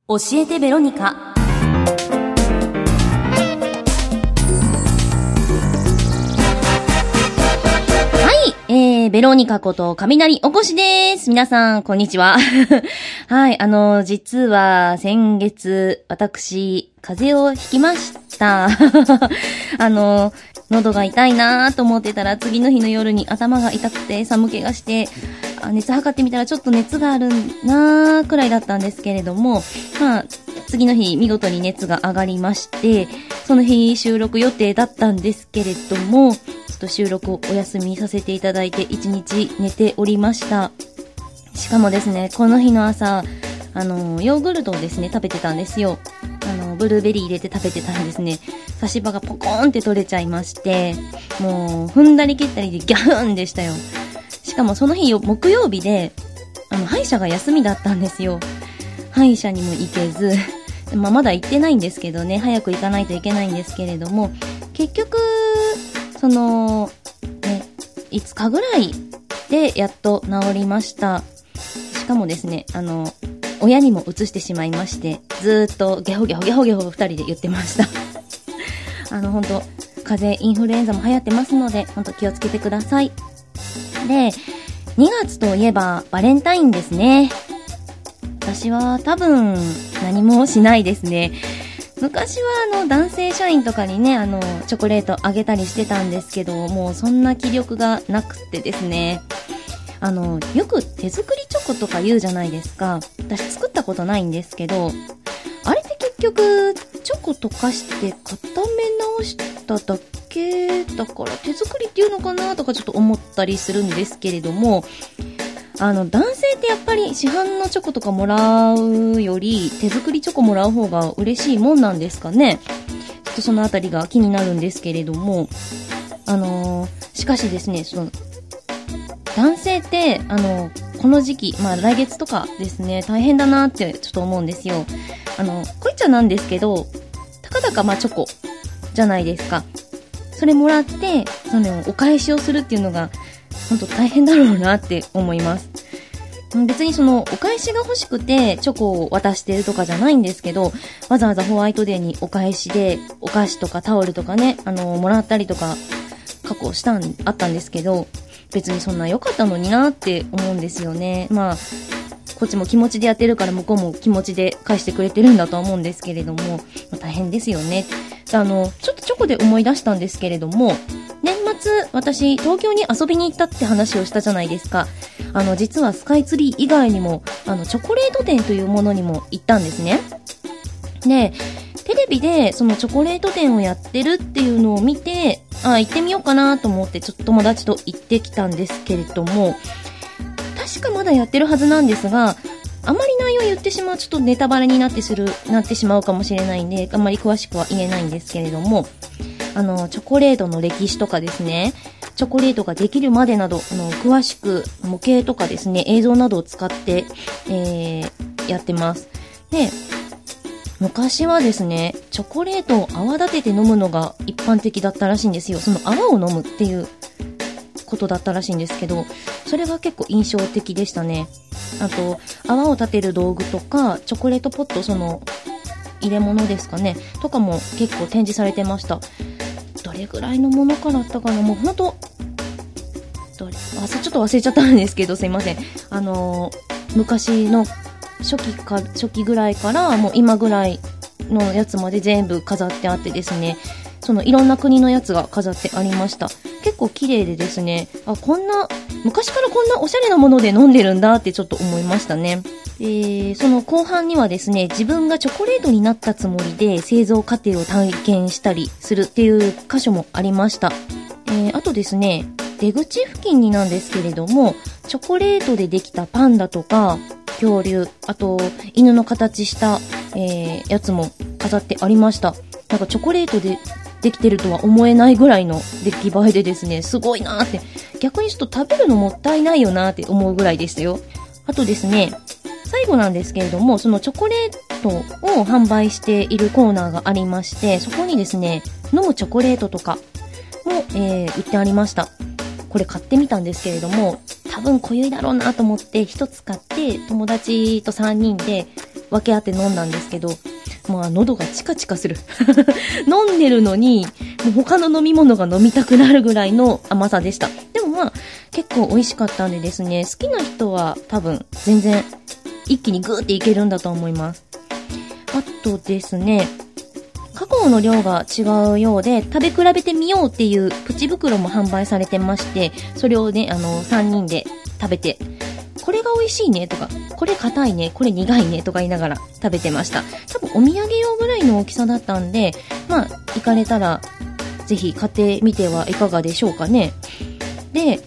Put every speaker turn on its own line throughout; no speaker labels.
教えてベロニカ。はい、ベロニカこと雷おこしです。皆さんこんにちは。はい、実は先月私風邪をひきました。喉が痛いなーと思ってたら次の日の夜に頭が痛くて寒気がして熱測ってみたらちょっと熱があるなーくらいだったんですけれども、次の日見事に熱が上がりまして、その日収録予定だったんですけれども、ちょっと収録をお休みさせていただいて1日寝ておりました。しかもですね、この日の朝ヨーグルトをですね食べてたんですよ。ブルーベリー入れて食べてたらですね、差し歯がポコーンって取れちゃいまして、もう踏んだり蹴ったりでギャフンでしたよ。しかもその日木曜日で歯医者が休みだったんですよ。歯医者にも行けず、まだ行ってないんですけどね、早く行かないといけないんですけれども、結局5日ぐらいでやっと治りました。しかもですね、親にも移してしまいまして、ずーっとゲホゲホゲホゲホ2人で言ってました。ほんと風邪インフルエンザも流行ってますので、ほんと気をつけてください。で、2月といえばバレンタインですね。私は多分何もしないですね。昔は男性社員とかにねチョコレートあげたりしてたんですけど、もうそんな気力がなくてですね、よく手作りチョコとか言うじゃないですか。私作ったことないんですけど、あれって結局チョコ溶かして固め直しただけだから手作りっていうのかなとかちょっと思ったりするんですけれども、男性ってやっぱり市販のチョコとかもらうより手作りチョコもらう方が嬉しいもんなんですかね。ちょっとそのあたりが気になるんですけれども、しかしですね、その男性ってこの時期、来月とかですね、大変だなってちょっと思うんですよ。こいっちゃなんですけど、たかだかチョコじゃないですか。それもらってお返しをするっていうのが本当大変だろうなって思います。別にお返しが欲しくてチョコを渡してるとかじゃないんですけど、わざわざホワイトデーにお返しでお菓子とかタオルとかねもらったりとか過去あったんですけど、別にそんな良かったのになって思うんですよね。こっちも気持ちでやってるから向こうも気持ちで返してくれてるんだとは思うんですけれども、大変ですよね。ちょっとチョコで思い出したんですけれども、年末私東京に遊びに行ったって話をしたじゃないですか。実はスカイツリー以外にもチョコレート店というものにも行ったんですね。で、テレビでそのチョコレート店をやってるっていうのを見て、行ってみようかなと思ってちょっと友達と行ってきたんですけれども、確かまだやってるはずなんですが、あまり内容言ってしまうちょっとネタバレになってしまうかもしれないんで、あんまり詳しくは言えないんですけれども、チョコレートの歴史とかですね、チョコレートができるまでなど詳しく模型とかですね、映像などを使って、やってます。で、昔はですね、チョコレートを泡立てて飲むのが一般的だったらしいんですよ。その泡を飲むっていうことだったらしいんですけど、それが結構印象的でしたね。あと泡を立てる道具とかチョコレートポット、入れ物ですかねとかも結構展示されてました。どれぐらいのものからあったかな、もうほんとちょっと忘れちゃったんですけど、すいません。昔の初期ぐらいからもう今ぐらいのやつまで全部飾ってあってですね、いろんな国のやつが飾ってありました。結構綺麗でですね、昔からこんなおしゃれなもので飲んでるんだってちょっと思いましたね。その後半にはですね、自分がチョコレートになったつもりで製造過程を体験したりするっていう箇所もありました。あとですね、出口付近になんですけれども、チョコレートでできたパンダとか恐竜、あと犬の形した、やつも飾ってありました。なんかチョコレートでできてるとは思えないぐらいの出来栄えでですね、すごいなーって、逆にちょっと食べるのもったいないよなーって思うぐらいでしたよ。あとですね、最後なんですけれども、そのチョコレートを販売しているコーナーがありまして、そこにですね、飲むチョコレートとかも、売ってありました。これ買ってみたんですけれども、多分濃ゆいだろうなと思って一つ買って、友達と3人で分け合って飲んだんですけど、まあ喉がチカチカする。飲んでるのに、もう他の飲み物が飲みたくなるぐらいの甘さでした。でもまあ、結構美味しかったんでですね、好きな人は多分全然一気にグーっていけるんだと思います。あとですね、カカオの量が違うようで、食べ比べてみようっていうプチ袋も販売されてまして、それをね、3人で食べて、これが美味しいねとか、これ硬いね、これ苦いねとか言いながら食べてました。多分お土産用ぐらいの大きさだったんで、まあ、行かれたら、ぜひ買ってみてはいかがでしょうかね。で、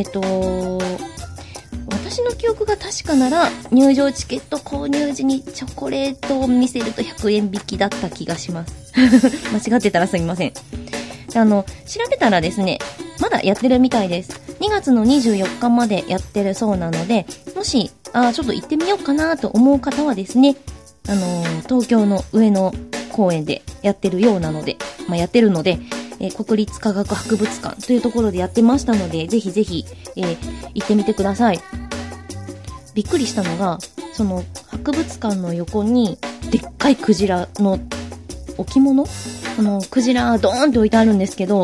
私の記憶が確かなら、入場チケット購入時にチョコレートを見せると100円引きだった気がします。間違ってたらすみません。調べたらですね、まだやってるみたいです。2月の24日までやってるそうなので、もし、ちょっと行ってみようかなと思う方はですね、東京の上野公園でやってるようなので、やってるので、国立科学博物館というところでやってましたので、ぜひぜひ、行ってみてください。びっくりしたのが、その博物館の横にでっかいクジラの置物？クジラドーンって置いてあるんですけど、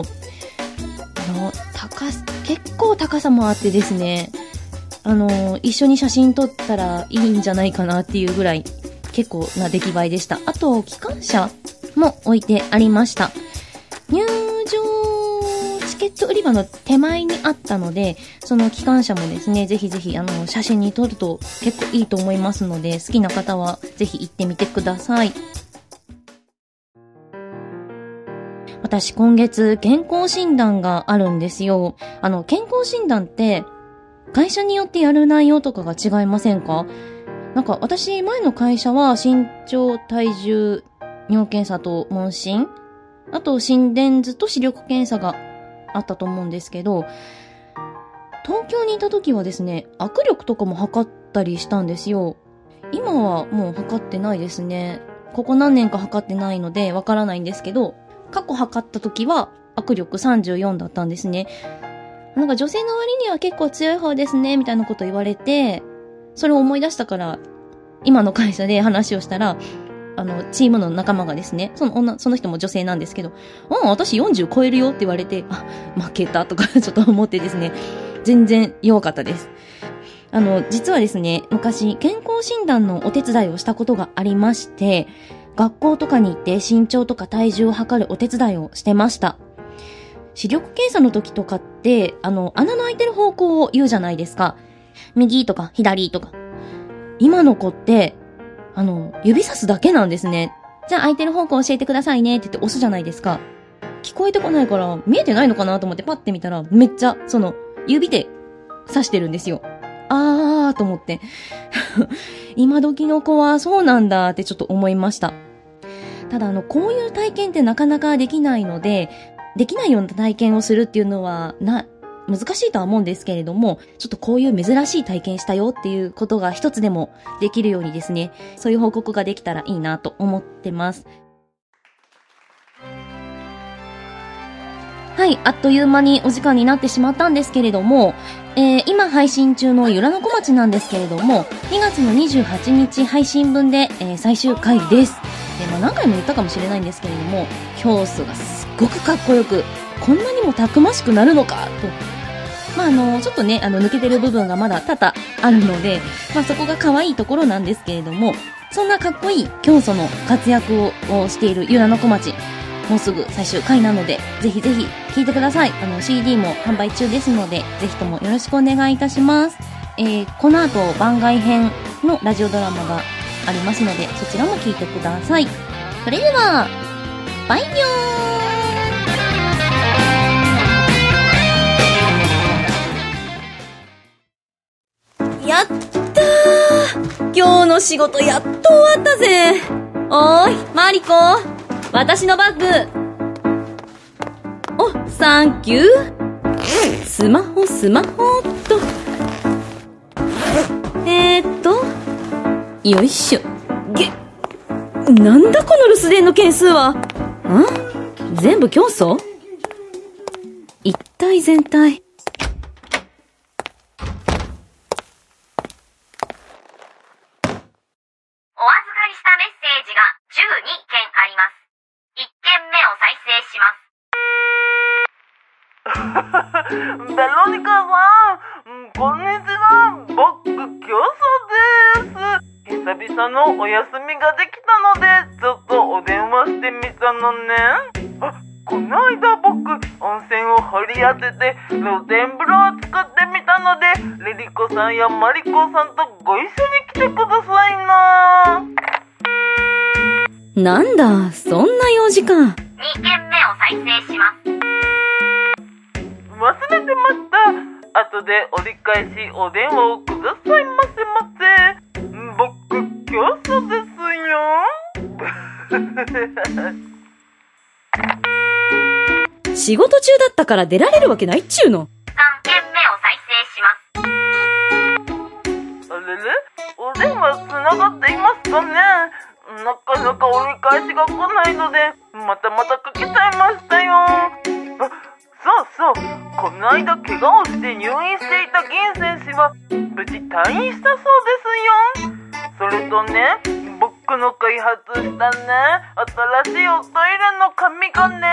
結構高さもあってですね、一緒に写真撮ったらいいんじゃないかなっていうぐらい結構な出来栄えでした。あと、機関車も置いてありました。入場チケット売り場の手前にあったので、その機関車もですね、ぜひぜひ写真に撮ると結構いいと思いますので、好きな方はぜひ行ってみてください。私今月健康診断があるんですよ。健康診断って会社によってやる内容とかが違いませんか？なんか私前の会社は身長、体重、尿検査と問診、あと心電図と視力検査があったと思うんですけど、東京にいた時はですね、握力とかも測ったりしたんですよ。今はもう測ってないですね。ここ何年か測ってないのでわからないんですけど、過去測った時は握力34だったんですね。なんか女性の割には結構強い方ですねみたいなこと言われて、それを思い出したから今の会社で話をしたら、チームの仲間がですね、その人も女性なんですけど、私40超えるよって言われて、負けたとかちょっと思ってですね、全然弱かったです。実はですね、昔健康診断のお手伝いをしたことがありまして、学校とかに行って身長とか体重を測るお手伝いをしてました。視力検査の時とかって、穴の開いてる方向を言うじゃないですか。右とか左とか。今の子って、指さすだけなんですね。じゃあ開いてる方向教えてくださいねって言って押すじゃないですか。聞こえてこないから見えてないのかなと思ってパッて見たら、めっちゃ、指で刺してるんですよ。と思って。今時の子はそうなんだってちょっと思いました。ただこういう体験ってなかなかできないので、できないような体験をするっていうのは難しいとは思うんですけれども、ちょっとこういう珍しい体験したよっていうことが一つでもできるようにですね、そういう報告ができたらいいなと思ってます。はい、あっという間にお時間になってしまったんですけれども、今配信中のゆらのこまちなんですけれども、2月の28日配信分で、最終回です。何回も言ったかもしれないんですけれども、教祖がすっごくかっこよく、こんなにもたくましくなるのかと、ちょっとね、抜けてる部分がまだ多々あるので、そこが可愛いところなんですけれども、そんなかっこいい教祖の活躍をしているゆらのこまち、もうすぐ最終回なので、ぜひぜひ聴いてください。CD も販売中ですので、ぜひともよろしくお願いいたします。この後番外編のラジオドラマがありますので、そちらも聴いてください。それでは、バイニョー。やったー、今日の仕事やっと終わったぜ。おーい、マリコ、私のバッグ。お、サンキュー。スマホっと。よいしょ。なんだこの留守電の件数は。全部教祖？一体全体。お預か
ジが12件あります。1件目を再生します。
ベロニカさん、こんにちは。僕、教祖です。久々のお休みができたので、ちょっとお電話してみたのね。この間僕、温泉を掘り当てて露天風呂を作ってみたので、リリコさんやマリコさんとご一緒に来てくださいな。
なんだ、そんな用事か。
2件目を再生します。
忘れてました。後で折り返しお電話をくださいませませ。僕、教祖ですよ。
仕事中だったから出られるわけないっちゅうの。
3件目を再生します。
あれれ、お電話つながっていますかね。なかなか折り返しが来ないので、またかけちゃいましたよ。そう、この間怪我をして入院していた銀選手は無事退院したそうですよ。それとね、僕の開発したね、新しいおトイレの紙がね。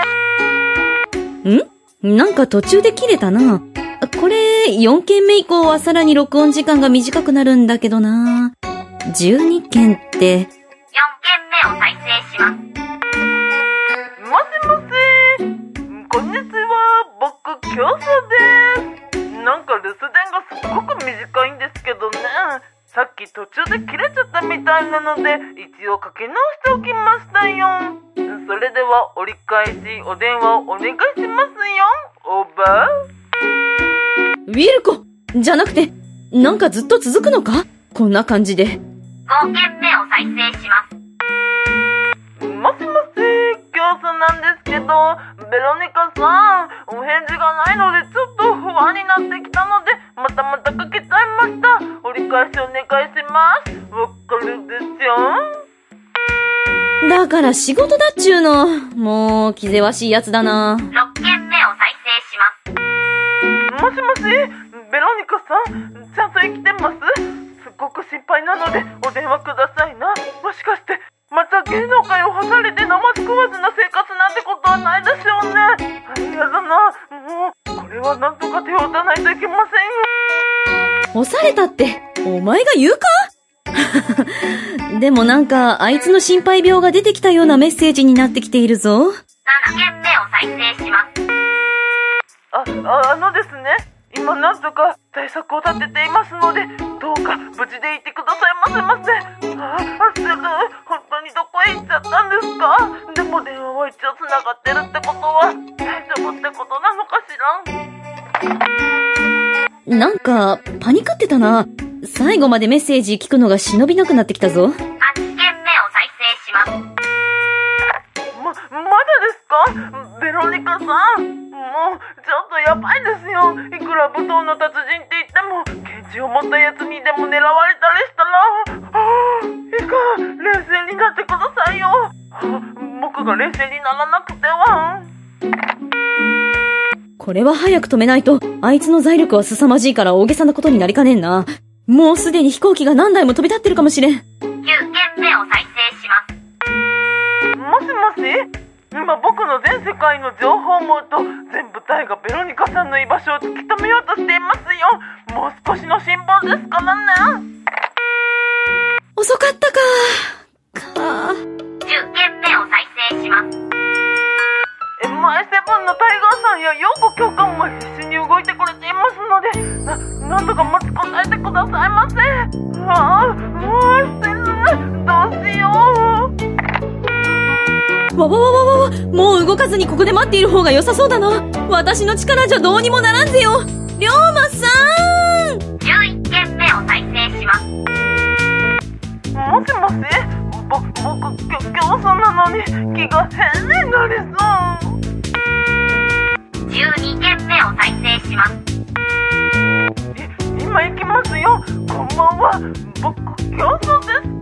なんか途中で切れたな。これ、4件目以降はさらに録音時間が短くなるんだけどな。12件って。4件
目を再生します。
もしもし。こんにちは。僕、教祖です。なんか留守電がすっごく短いんですけどね。さっき途中で切れちゃったみたいなので、一応かけ直しておきましたよ。それでは折り返しお電話をお願いしますよ。オーバ
ー。ウィルコじゃなくて、なんかずっと続くのか？こんな感じで。5件
目を再生します。
もしもし、教祖なんですけど、ベロニカさん、お返事がないのでちょっと不安になってきたので、またかけちゃいました。折り返しお願いします。わかるでしょ？
だから仕事だっちゅうの。もう気ぜわしいやつだな。
6件目を再生します。
もしもし、ベロニカさん、ちゃんと生きてます？すっごく心配なのでお電話くださいな。もしかしてまた芸能界を干されてナマズ食わずな生活なんてことはないでしょうね。やだな。もうこれはなんとか手を打たないといけませんよ。
干されたってお前が言うか？でもなんかあいつの心配病が出てきたようなメッセージになってきているぞ。
7件目を再生します。
ですね、今なんとか対策を立てていますので、どうか無事でいてくださいませ。すぐ本当にどこへ行っちゃったんですか？でも電話は一応つながってるってことは大丈夫ってことなのかしら？
なんかパニクってたな。最後までメッセージ聞くのが忍びなくなってきたぞ。8件目を再
生します。
まだですか？ベロニカさん、もうちょっとやばいですよ。いくら武闘の達人って言っても拳銃を持ったやつにでも狙われたりしたら、いかん、冷静になってくださいよ。僕が冷静にならなくては。
これは早く止めないと、あいつの財力は凄まじいから大げさなことになりかねんな。もうすでに飛行機が何台も飛び立ってるかもしれん。9
件目を再生します。
もしもし、今僕の全世界の情報を思うと全部隊がベロニカさんの居場所を突き止めようとしていますよ。もう少しの辛抱ですからね。
遅かったか。
10件目を再生します。
MI7 のタイガーさんやヨーコ教官も必死に動いてくれていますので、なんとか持ちこたえてくださいませ。どうしよう。
もう動かずにここで待っている方が良さそうだな。私の力じゃどうにもならんぜよ。龍馬さん。
11件目を再生します。
もしもし、僕教祖なのに気が変になりそう。
12件目を再生します。
今行きますよ。こんばんは、僕教祖です。